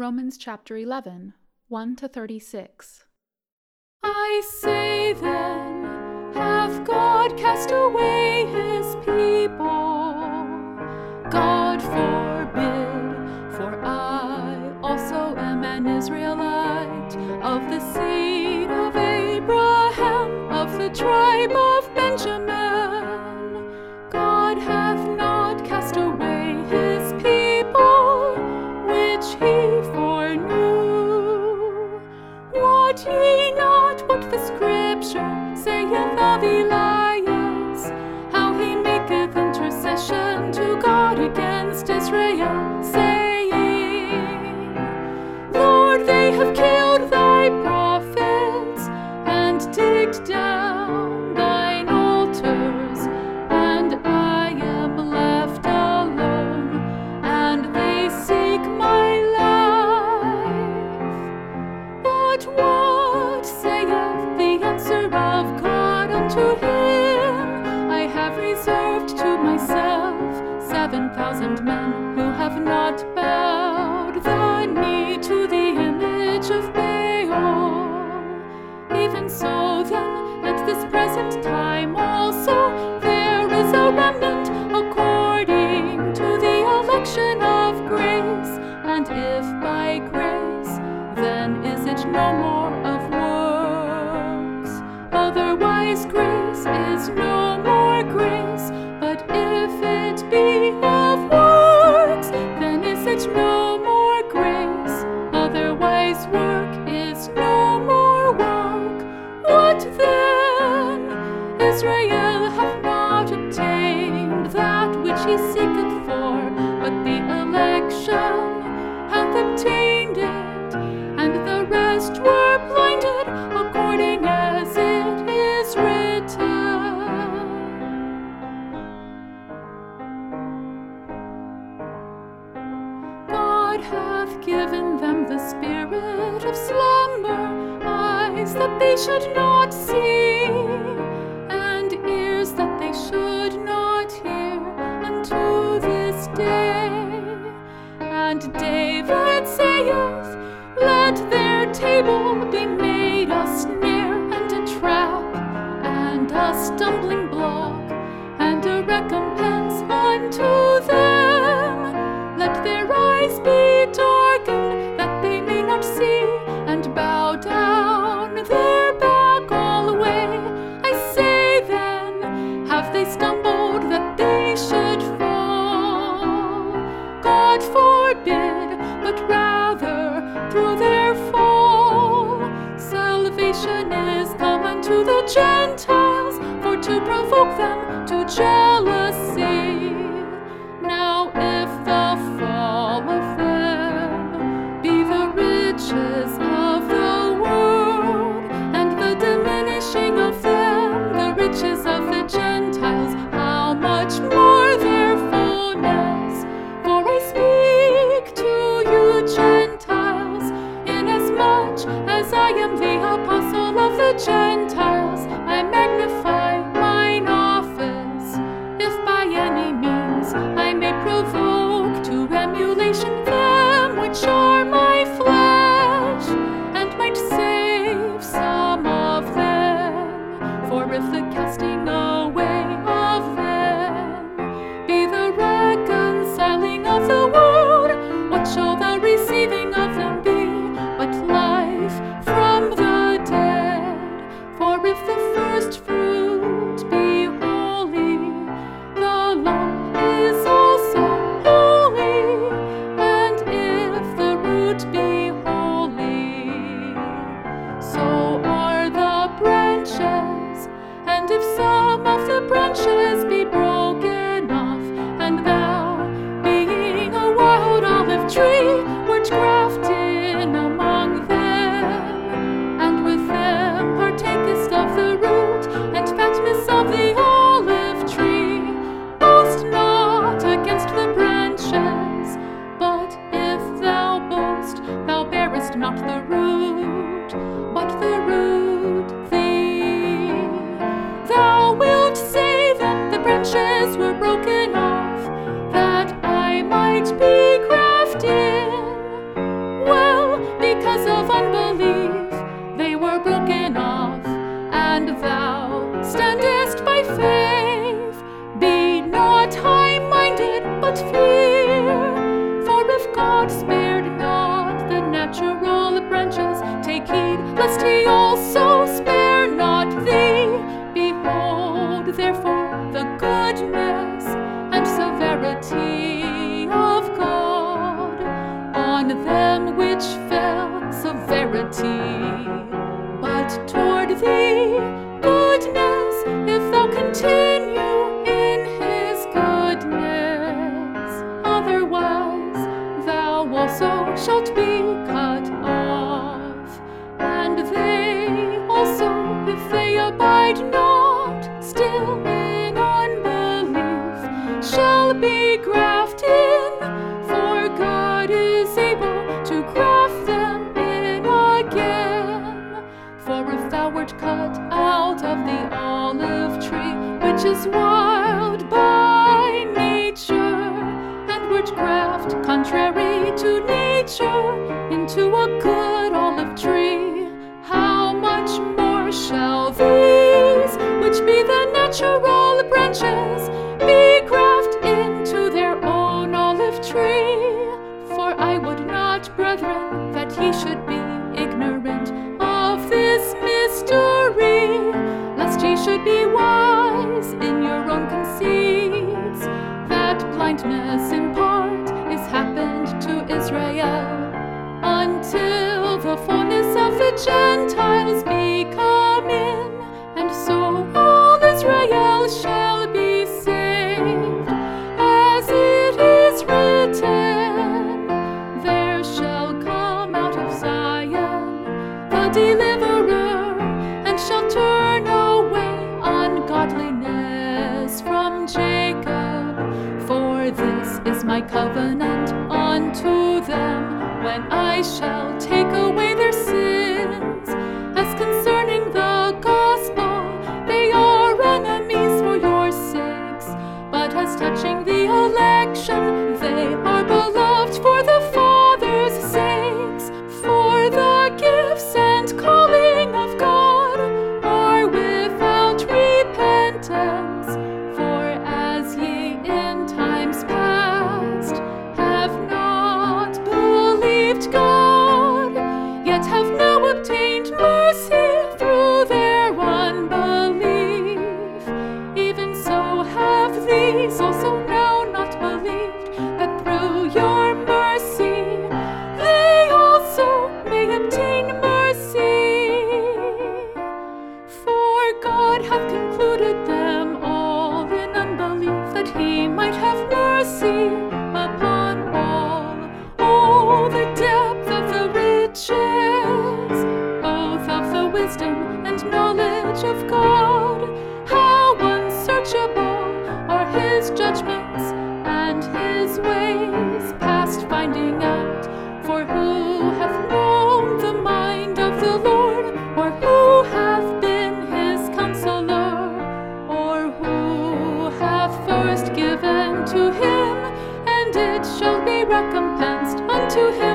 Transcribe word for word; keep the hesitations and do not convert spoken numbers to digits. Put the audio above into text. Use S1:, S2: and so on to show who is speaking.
S1: Romans chapter eleven, one to thirty-six.
S2: I say then, hath God cast away his people? God forbid, for I also am an Israelite, of the seed of Abraham, of the tribe of Benjamin. God hath not cast away his people, which he foreknew. Wot ye not what the Scripture saith of Elias, how he maketh intercession to God against Israel, saying, Lord, they have killed thy prophets, and digged down thine altars, and I am left alone, and they seek my life. But what saith the answer of God unto him? I have reserved to myself seven thousand men who have not bowed the knee to the image of Baal. Even so then, at this present time also, there is a remnant according to the election of grace. And if by grace, then is it no more of works. Otherwise grace is no more grace. But if it be of works, then is it no more grace. Otherwise work is no more work. What then? Israel hath not obtained that which he seeketh for, but the election hath obtained it, and the rest were blinded, according as it is written. God hath given them the spirit of slumber, eyes that they should not see, and ears that they should not hear, unto this day. And David saith, let their table be made a snare and a trap, and a stumbling block, and a recompense unto them. Let their eyes be darkened, that they may not see, and bow down their back all the way. I say then, have they stumbled that they should fall? God forbid, but rather through their fall salvation is come unto the Gentiles, for to provoke them to jealousy. Now if the fall of them be the riches of the world, and the diminishing of them the riches of the Gentiles, how much more their fullness? For I speak to you Gentiles, inasmuch as I am the apostle of the Gentiles, I magnify mine office, if by any means I may provoke to emulation them which are my flesh, and might save some of them. For if the casting away of them be the reconciling of the world, what shall the receiving of them be but life from the dead? For if the first fruit be holy, the lump is also holy, and if the root be holy, so are the branches. And if some of the branches be broken off, and thou, being a wild olive tree, wert grafted in among them, and with them partakest of the root and fatness of the olive tree, boast not against the branches. But if thou boast, thou bearest not the root, but the root thee. Thou wilt say then the branches were broken off, that I might be grafted. Well, because of unbelief they were broken off, and thou standest by faith. Be not high-minded, but fear. For if God spared not the natural branches, take heed lest he also spare not thee. Behold, therefore, the goodness and severity of God on them which fell, severity. But toward thee, goodness, if thou continue in his goodness. Otherwise, thou also shalt be cut off. And they also, if they abide not still in unbelief, shall be grafted in, for God is able to graft them in again. For if thou wert cut out of the olive tree, which is wild by nature, and wert graft contrary to nature into a good olive tree, how much more shall these, which be the natural branches, be grafted into their own olive tree? For I would not, brethren, that ye should be ignorant of this mystery, lest ye should be wise in your own conceits, that blindness in part is happened to Israel, until the fullness of the Gentiles be come in, and so all Israel shall be saved. As it is written, there shall come out of Zion the deliverer, and shall turn away ungodliness from Jacob. For this is my covenant unto them, when I shall take away their sins. As concerning the gospel, they are enemies for your sakes, but as touching the election, they are beloved for the Father's sakes. For the gifts and calling of God are without repentance. For as ye in times past have not believed God, yet have now obtained mercy through their unbelief, even so have these also now not believed, that through your mercy they also may obtain mercy. For God hath concluded them all in unbelief, that he might have mercy upon all. Oh, the depth of the riches, both of the wisdom and knowledge of God! How unsearchable are his judgments, and his ways past finding out. For who hath known the mind of the Lord, or who hath been his counselor, or who hath first given to him, and it shall be recompensed unto him?